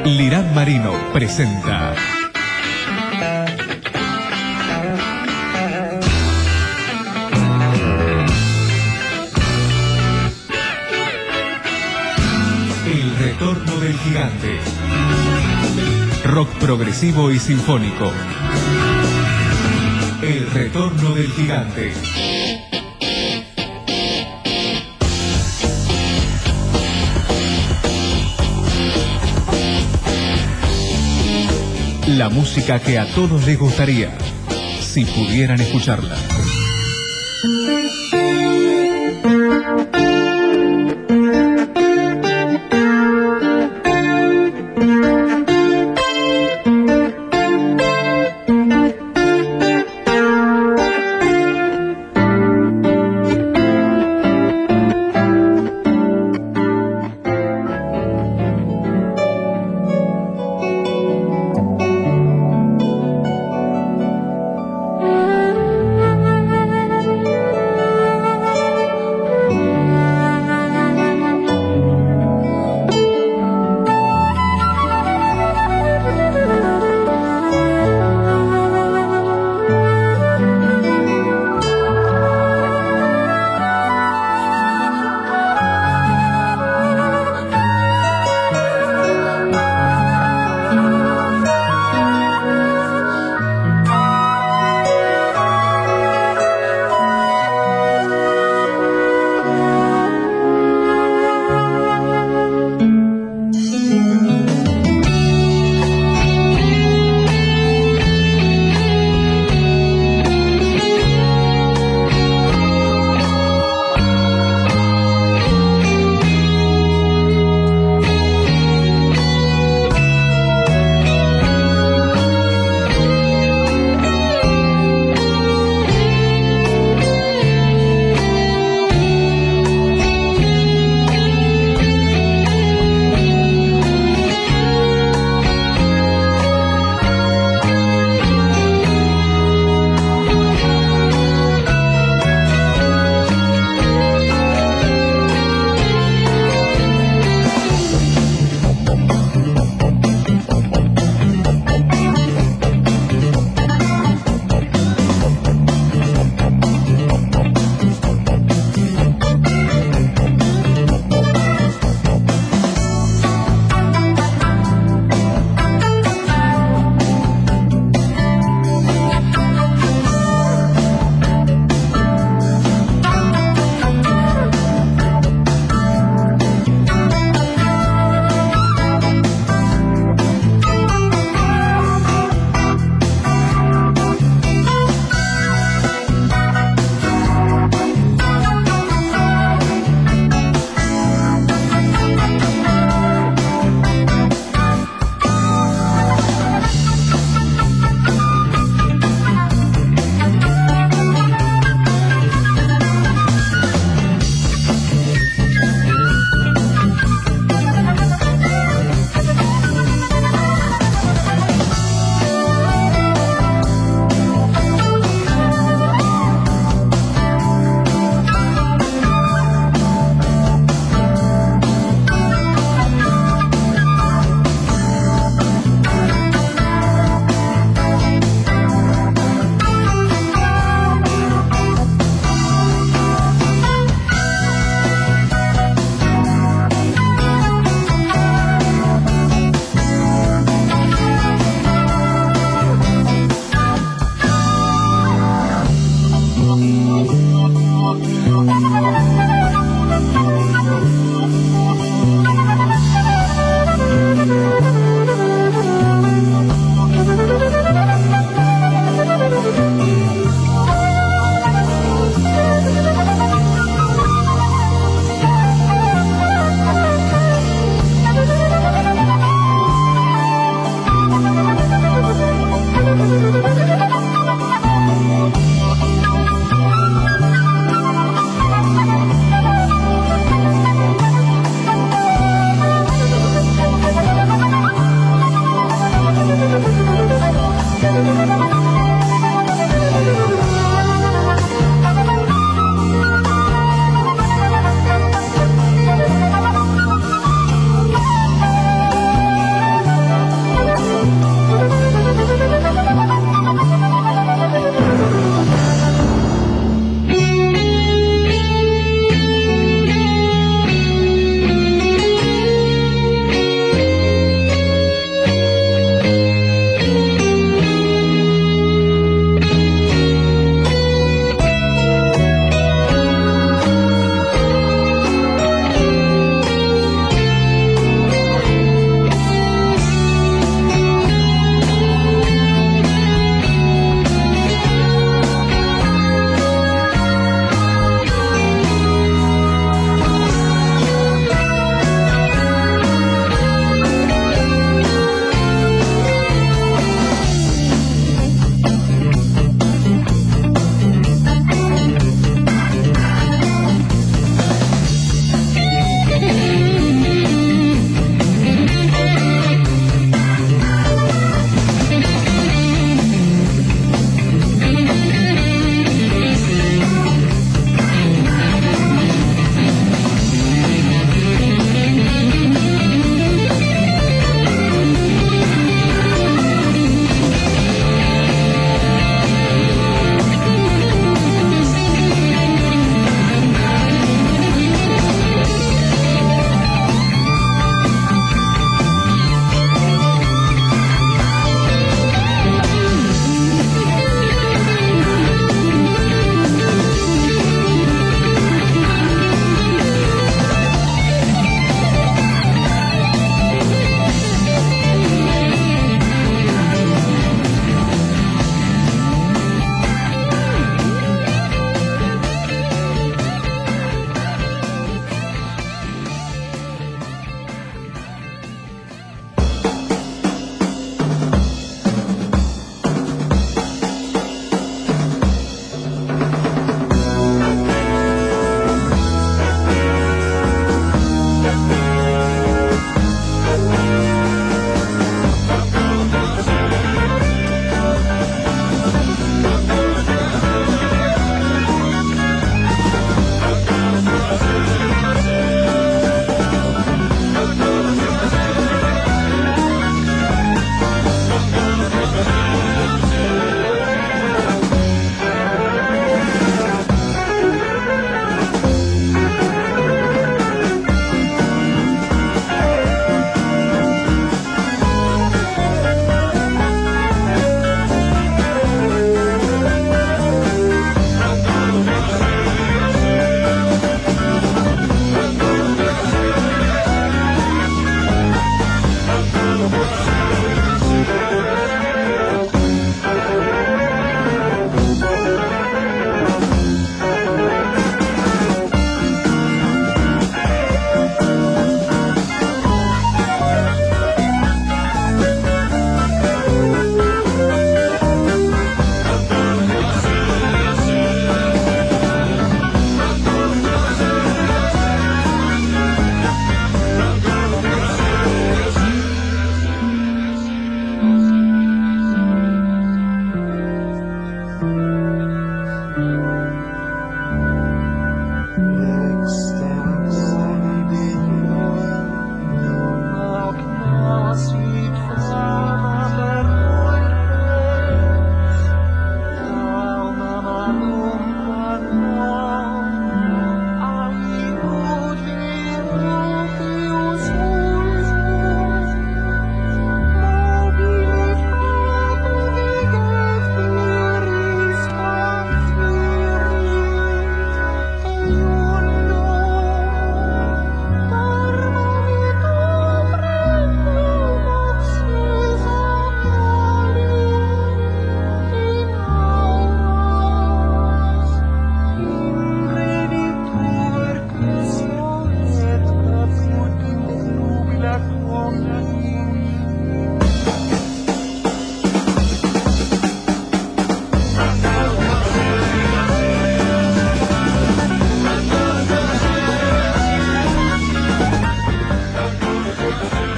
Lirán Marino presenta El Retorno del Gigante. Rock progresivo y sinfónico. El Retorno del Gigante. La música que a todos les gustaría, si pudieran escucharla.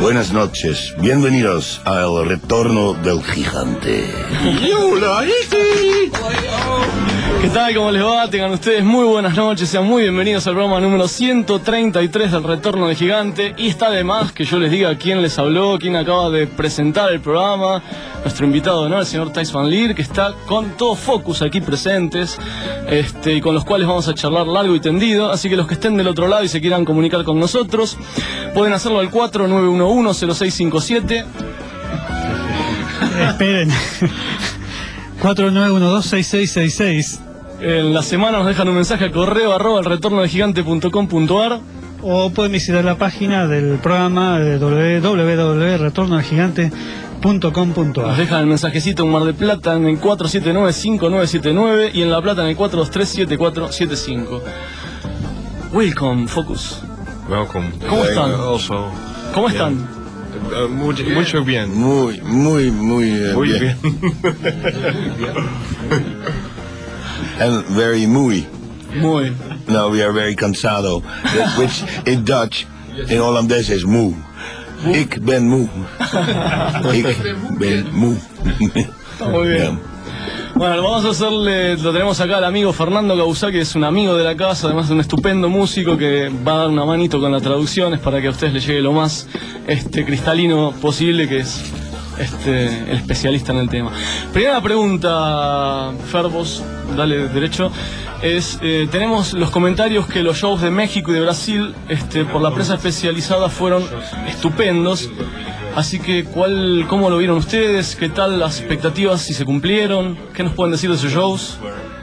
Buenas noches, bienvenidos al Retorno del Gigante. ¿Qué tal? ¿Cómo les va? Tengan ustedes muy buenas noches, sean muy bienvenidos al programa número 133 del Retorno del Gigante. Y está de más que yo les diga quién les habló, quién acaba de presentar el programa. Nuestro invitado, ¿no? El señor Thijs van Lier, que está con todo Focus aquí presentes, y con los cuales vamos a charlar largo y tendido. Así que los que estén del otro lado y se quieran comunicar con nosotros, pueden hacerlo al 4911-0657. Esperen. 4912-6666. En la semana nos dejan un mensaje al correo @elretornodelgigante.com.ar, o pueden visitar la página del programa www.retornodelgigante.com.ar. nos dejan el mensajecito en Mar del Plata en el 479-5979 y en La Plata en el 423-7475. Welcome, Focus. Welcome. ¿Cómo están? Also, ¿Cómo están? mucho bien. Muy bien. And very muy. Muy. No, we are very cansado. That, which in Dutch, in holandés is moe. Ik ben moe. Ik ben moe. Está muy bien. Bueno, vamos a hacerle, lo tenemos acá al amigo Fernando Gausá, que es un amigo de la casa, además de un estupendo músico que va a dar una manito con las traducciones para que a ustedes les llegue lo más cristalino posible, que es el especialista en el tema. Primera pregunta, Ferbos, dale derecho, es, tenemos los comentarios que los shows de México y de Brasil por la prensa especializada fueron estupendos. Así que, ¿cómo lo vieron ustedes? ¿Qué tal las expectativas, si se cumplieron? ¿Qué nos pueden decir de sus shows?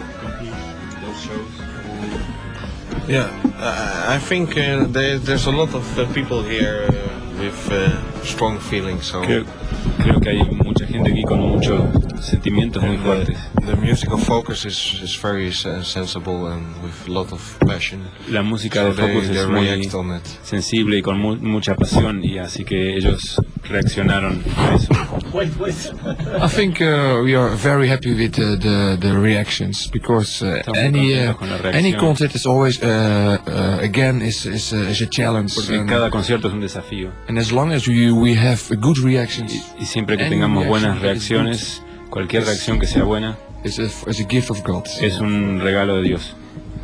Yeah, I think there's a lot of people here with strong feelings. So Creo que hay mucha gente aquí con muchos sentimientos muy fuertes. the music of Focus is very sensible and with a lot of passion. La música So de Focus they es muy react on it. sensible y con mucha pasión, y así que ellos reaccionaron a eso. I think we are very happy with the reactions, because any concert is always again is a challenge. Porque cada concierto es un desafío. And as long as we have good reactions, Y siempre que tengamos buenas reacciones, cualquier reacción que sea buena, is a gift of God. es un regalo de Dios.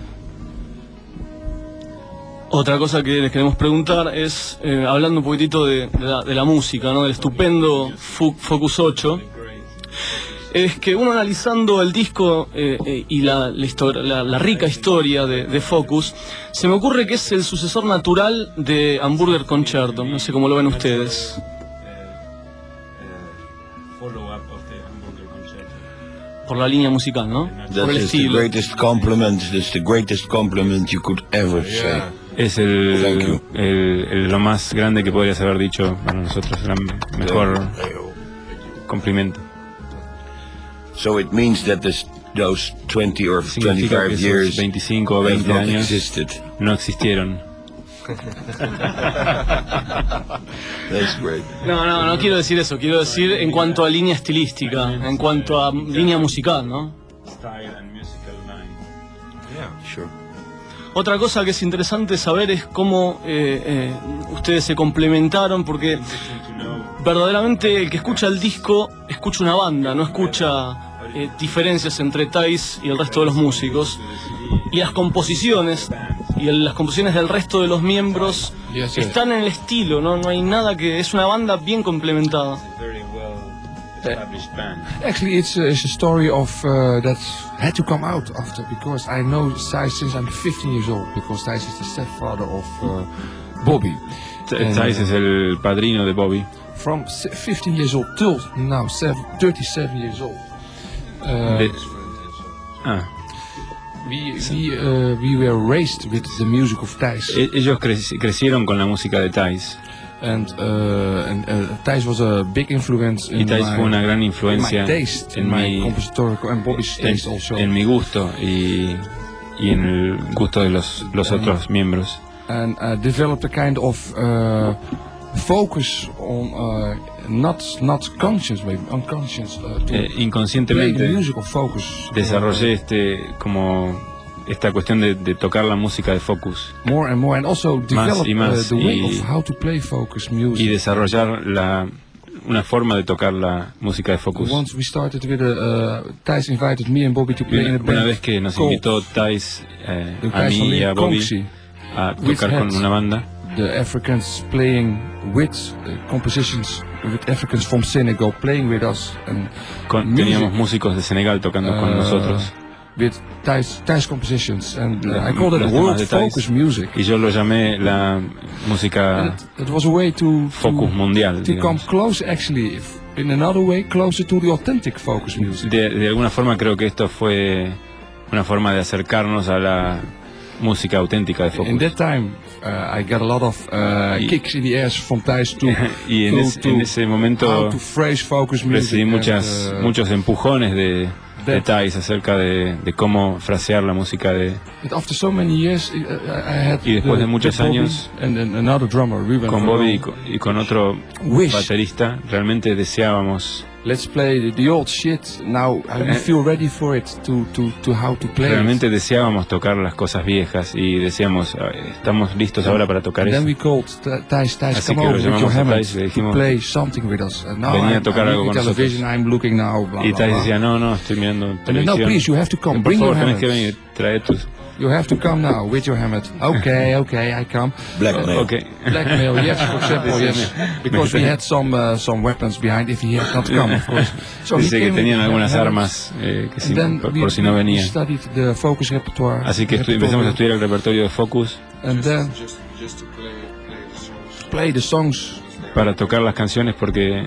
Otra cosa que les queremos preguntar es, hablando un poquitito de la música, ¿no? Del estupendo Focus 8, es que uno analizando el disco y la rica historia de Focus, se me ocurre que es el sucesor natural de Hamburger Concerto. No sé cómo lo ven ustedes. Por la línea musical, ¿no? Por That el is the estilo. greatest compliment. That's the greatest compliment you could ever say. Es Thank you. lo más grande que podrías haber dicho para nosotros, el mejor complimento. So it means that those 20 or Significa 25 que esos years 25 o have 20 not años existed. no existieron. That's great. No quiero decir eso, quiero decir en cuanto a línea estilística, en cuanto a línea musical, ¿no? Yeah. Sure. Otra cosa que es interesante saber es cómo ustedes se complementaron, porque verdaderamente el que escucha el disco escucha una banda, no escucha diferencias entre Thijs y el resto de los músicos. Y las composiciones del resto de los miembros están en el estilo, no hay nada que... Es una banda bien complementada. Actually, it's a story of that had to come out after, because I know Thijs since I'm 15 years old, because Thijs is the stepfather of Bobby. Thijs es el padrino de Bobby. From 15 years old till now 37 years old. We were raised with the music of Thijs. Ellos crecieron con la música de Thijs. And Thijs was a big influence Y Thijs fue una gran influencia in my compositorical and Bobby's taste also. En mi gusto y en el gusto de los otros miembros. And developed a kind of focus on not conscious, maybe unconscious. Inconscientemente musical focus. desarrollé esta cuestión de tocar la música de Focus. More and more, and also develop y más, the way of how to play Focus music. Y desarrollar una forma de tocar la música de Focus. Once we started with Thijs invited me and Bobby to play in a band. Una vez que nos invitó Thijs a mí y a Bobby a tocar con una banda. The Africans playing with compositions with Africans from Senegal playing with us, and teníamos músicos de Senegal tocando con nosotros. With Thijs compositions, and I called it world focus music. Y yo lo llamé la música it was a way to focus mundial. To come close, actually, in another way, closer to the authentic focus music. De alguna forma creo que esto fue una forma de acercarnos a la música auténtica de Focus. In that time, I got a lot of kicks in the ass from Thijs y en ese momento how to phrase focus music. Recibí muchos empujones de Thijs acerca de cómo frasear la música de. After so many years, I had y después de muchos años, and another drummer, con Bobby y con otro baterista, realmente deseábamos. Let's play the old shit now. I feel ready for it to how to play. Realmente deseábamos tocar las cosas viejas y decíamos, estamos listos ahora para tocar eso. Then we called Thijs, come over with your hammer to play something with us. Venía a tocar algo con nosotros. I'm looking now. Blah, y Thijs decía, no, estoy mirando televisión. No, please, you have to come. Por Bring favor, your tenés que venir, trae tus. You have to come now with your hammer. Okay, I come. Blackmail. Okay. Blackmail, yes, for example, yes. Because we had some weapons behind if he had not come, of course. So dice que tenían algunas armas por si no venía. Así que empezamos a estudiar el repertorio de Focus. And then just to play the songs. Para tocar las canciones porque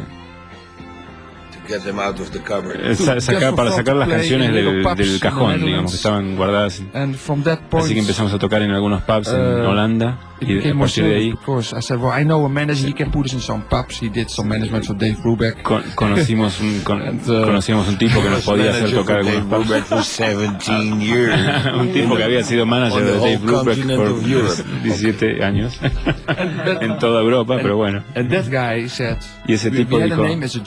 Get them out of the cupboard. Para sacar las canciones del cajón, digamos, que estaban guardadas. Así que empezamos a tocar en algunos pubs en Holanda. Y a partir de ahí conocimos un tipo que nos podía hacer tocar algunos pubs. Un tipo que había sido manager de Dave Brubeck por 17 años en toda Europa, pero bueno. Y ese tipo dijo,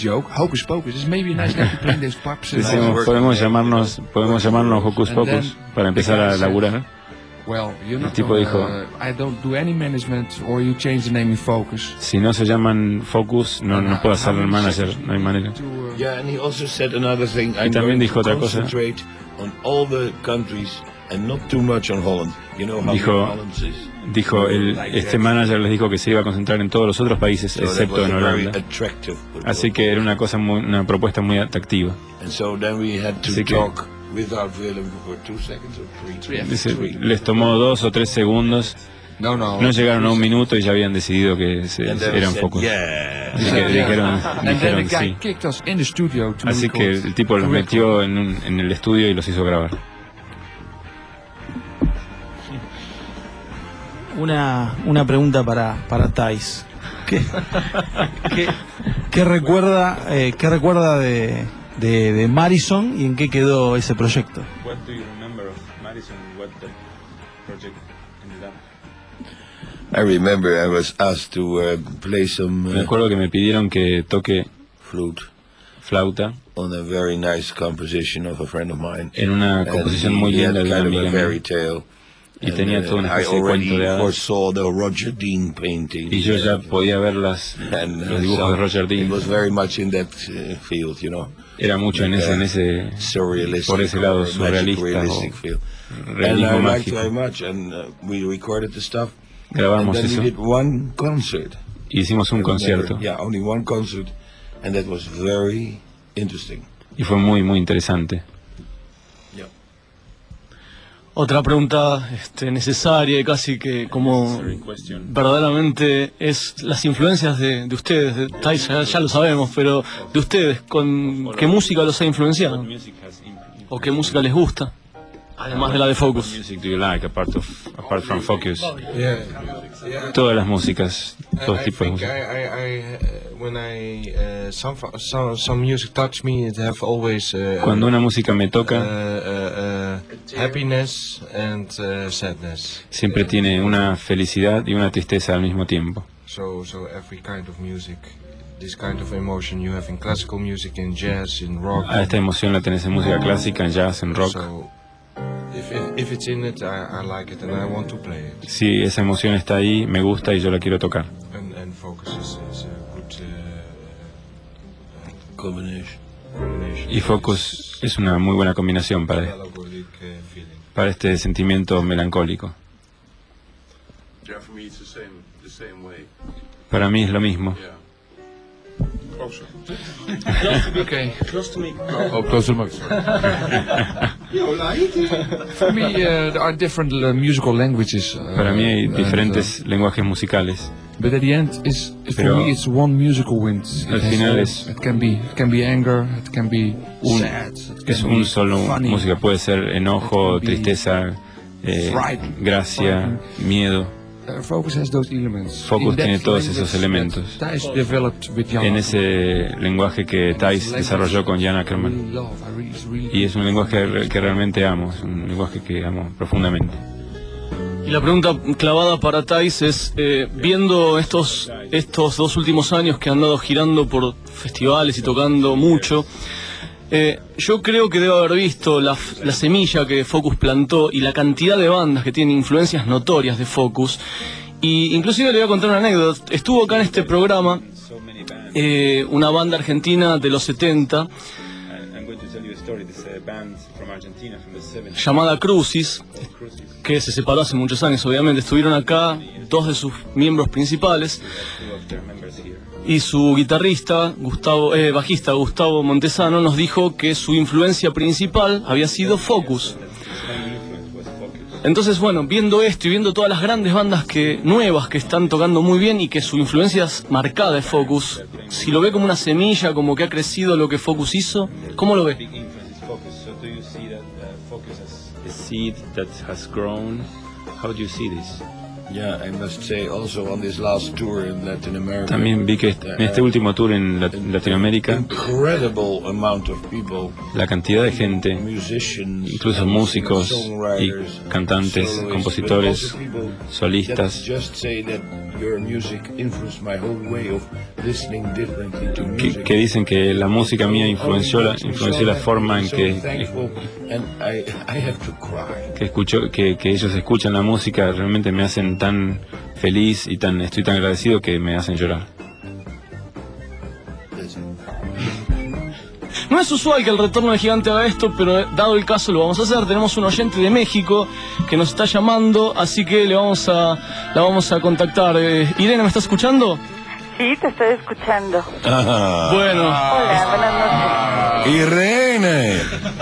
decimos, podemos llamarnos Hocus Pocus para empezar a laburar. El tipo dijo, si no se llaman Focus, no puedo hacer el manager, no hay manera. Y también dijo otra cosa. Dijo, este manager les dijo que se iba a concentrar en todos los otros países, excepto en Holanda. Así que era una propuesta muy atractiva. Así que les tomó 2 o 3 segundos. No llegaron a 1 minuto y ya habían decidido que eran Focus. Así que dijeron sí. Así que el tipo los metió en el estudio y los hizo grabar. Una pregunta para Thijs. ¿Qué recuerda de Madison y en qué quedó ese proyecto? What do you remember of Madison? What the project ended up? I remember I was asked to play some. Me acuerdo que me pidieron que toque flauta on a very nice composition of a friend of mine. En una composición muy linda de una amiga mía. Y tenía toda una especie de cuento de hadas. Y yo ya podía ver los dibujos de Roger Dean. Era mucho en ese por ese lado surrealista o realismo mágico. Grabamos eso. Y hicimos un concierto. Y fue muy, muy interesante. Otra pregunta necesaria y casi que como verdaderamente es las influencias de ustedes, de Thijs, ya lo sabemos, pero de ustedes, ¿con qué música los ha influenciado? ¿O qué música les gusta? Además de la de Focus. What music do you like apart from Focus? Todas las músicas, todo tipo de música. Cuando una música me toca, happiness and sadness. Siempre tiene una felicidad y una tristeza al mismo tiempo. So every kind of music. This kind of emotion you have in classical music, in jazz, in rock. Esta emoción la tenés en música clásica, en jazz, en rock. So If it's in it, I like it and I want to play it. Si esa emoción está ahí, me gusta y yo la quiero tocar. And focus is a good Combination. Y Focus es una muy buena combinación para este sentimiento melancólico. Para mí es lo mismo. Okay. Close to me. Oh, close to the mic. For me, there are different musical languages. Para mí hay diferentes lenguajes musicales. But at the end, for me, it's one musical wind. Al final it can be anger, it can be sad. Es un solo música, puede ser enojo, tristeza, gracia, miedo. Focus has those elements. Focus tiene todos esos elementos. En ese lenguaje que Thijs desarrolló con Jan Ackerman. Y es un lenguaje que realmente amo, es un lenguaje que amo profundamente. Y la pregunta clavada para Thijs es, viendo estos 2 últimos años que han andado girando por festivales y tocando mucho, yo creo que debo haber visto la semilla que Focus plantó y la cantidad de bandas que tienen influencias notorias de Focus. Y inclusive le voy a contar una anécdota. Estuvo acá en este programa una banda argentina de los 70 llamada Crucis, que se separó hace muchos años, obviamente. Estuvieron acá 2 de sus miembros principales y su guitarrista, bajista Gustavo Montesano, nos dijo que su influencia principal había sido Focus. Entonces, bueno, viendo esto y viendo todas las grandes bandas nuevas que están tocando muy bien y que su influencia es marcada de Focus, si lo ve como una semilla, como que ha crecido lo que Focus hizo, ¿cómo lo ve? Yeah, I must say also on this last tour in Latin America. También vi que en este último tour en Latinoamérica, incredible amount of people, la cantidad de gente, incluso músicos y cantantes, compositores, solistas, que dicen que la música mía influenció la forma en que ellos escuchan la música. Realmente me hacen tan feliz y estoy tan agradecido que me hacen llorar. No es usual que el Retorno del Gigante haga esto, pero dado el caso lo vamos a hacer. Tenemos un oyente de México que nos está llamando, así que la vamos a contactar. Irene, ¿me estás escuchando? Sí, te estoy escuchando. Bueno. Hola, buenas noches. Irene.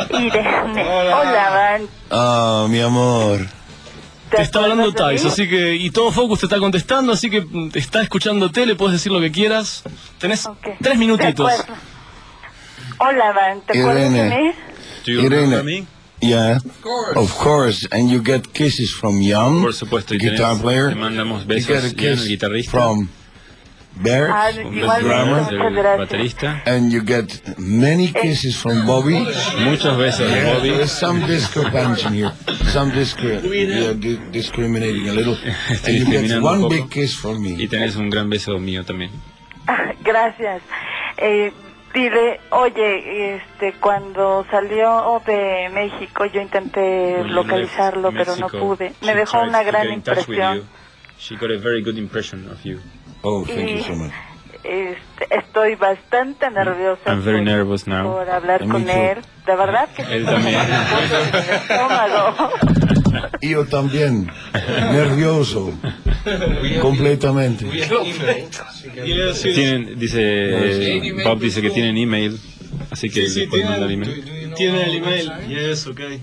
Hola, Van. Mi amor. Te está hablando Thijs, así que, y todo Focus te está contestando, así que está escuchándote, le puedes decir lo que quieras. Tenés 3 minutitos. Hola, Van, ¿te acuerdas de mí? Do you remember me? Yeah, of course. And you get kisses from Jan, por supuesto, guitar player. Te mandamos besos, Jan, el guitarrista. From Bert, el baterista. And you get many kisses from Bobby. Muchos besos de Bobby. There's some discrepancy here. Discriminating a little. And you get one big kiss from me. Y tenés un gran beso mío también. Gracias. Dile, oye, cuando salió de México yo intenté localizarlo, pero no pude. Me dejó una gran impresión. She got a very good impression of you. Oh, thank you so much. Estoy bastante nerviosa. I'm very nervous now. Por hablar con él. De verdad que él también. Yo también. Nervioso. Completamente. Bob dice que tienen email, así que sí, pueden mandar email. Tiene el email. Yes, okay.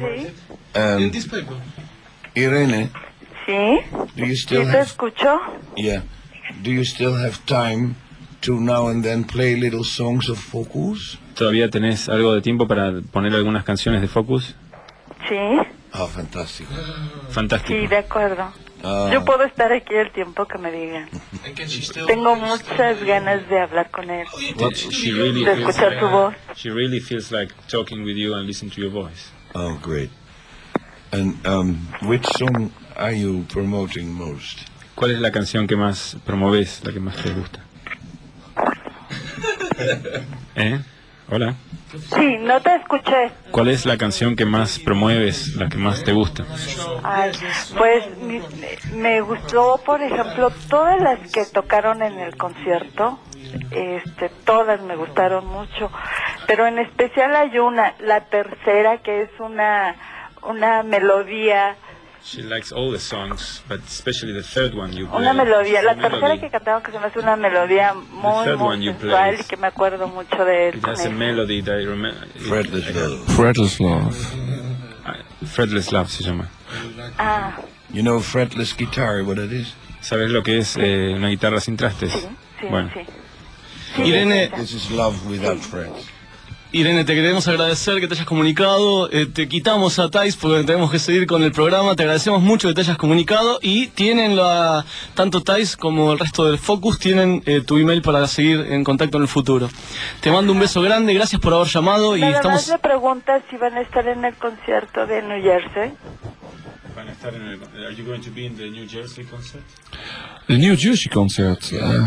Irene. Sí. Do you still ¿Sí te escucho? Yeah. Do you still have time to now and then play little songs of Focus? ¿Todavía tenés algo de tiempo para poner algunas canciones de Focus? Sí. Ah, fantástico. Fantástico. Sí, de acuerdo. Yo puedo estar aquí el tiempo que me digan. Tengo muchas ganas de hablar con él, de escuchar su voz. She really feels like talking with you and listen to your voice. Oh, great. And which song are you promoting most? ¿Cuál es la canción que más promoves, la que más te gusta? Hola. Sí, no te escuché. ¿Cuál es la canción que más promueves, la que más te gusta? Ay, pues me gustó, por ejemplo, todas las que tocaron en el concierto, todas me gustaron mucho, pero en especial hay una, la tercera, que es una melodía. She likes all the songs, but especially the third one you play. Una melodía, la tercera que cantamos, que se me hace una melodía muy sensual y que me acuerdo mucho de él. It has a melody that I remember. Fretless Love. Fretless Love. Fretless Love se llama. Ah. You know fretless guitar, what it is? ¿Sabes lo que es una guitarra sin trastes? Sí, bueno. sí. Irene, This is love without frets. Irene, te queremos agradecer que te hayas comunicado. Te quitamos a Thais porque tenemos que seguir con el programa. Te agradecemos mucho que te hayas comunicado y tienen tanto Thais como el resto del Focus tienen tu email para seguir en contacto en el futuro. Te mando un beso grande, gracias por haber llamado y Nada más me preguntas si van a estar en el concierto de New Jersey. Van a estar are you going to be in the New Jersey concert? The New Jersey concert.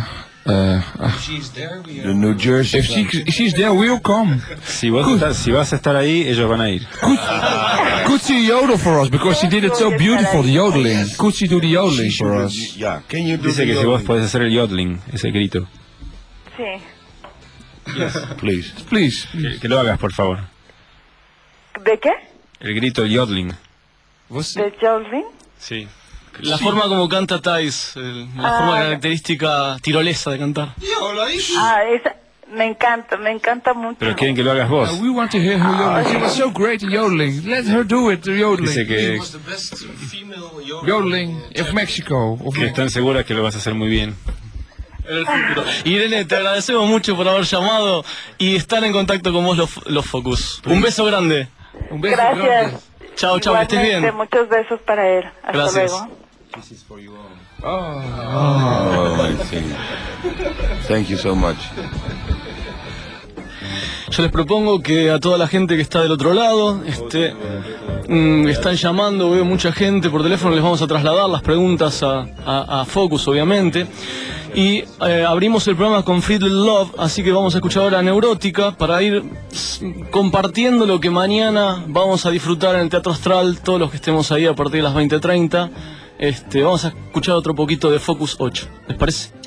The New Jersey. If she's there, we'll come. Si vas a estar ahí, ellos van a ir. Could she yodel for us because she did it so beautiful, the yodeling? Could she do the yodeling for us? Yeah, can you do Dice the que si vos yodeling? podés hacer el yodeling, ese grito. Sí. Yes, please. Please. Que lo hagas, por favor. ¿De qué? El grito, el yodeling. ¿De yodeling? Sí. La forma como canta Thais, la forma característica tirolesa de cantar. Esa me encanta mucho. Pero quieren que lo hagas vos. We want to hear her yodeling. She was so great at yodeling. Let her do it, the yodeling. Dice que yodeling of Mexico. Que están seguras que lo vas a hacer muy bien. En el futuro. Irene, te agradecemos mucho por haber llamado y estar en contacto con vos los Focus. Un beso grande. Un beso Gracias. grande. Chao, que estés bien. Muchos besos para él. Hasta Gracias. luego. I see. Thank you so much. Yo les propongo que a toda la gente que está del otro lado, están llamando, veo mucha gente por teléfono, les vamos a trasladar las preguntas a Focus, obviamente. Y abrimos el programa con Fretless Love, así que vamos a escuchar ahora Neurótica para ir compartiendo lo que mañana vamos a disfrutar en el Teatro Astral, todos los que estemos ahí a partir de las 20:30. Vamos a escuchar otro poquito de Focus 8, ¿les parece?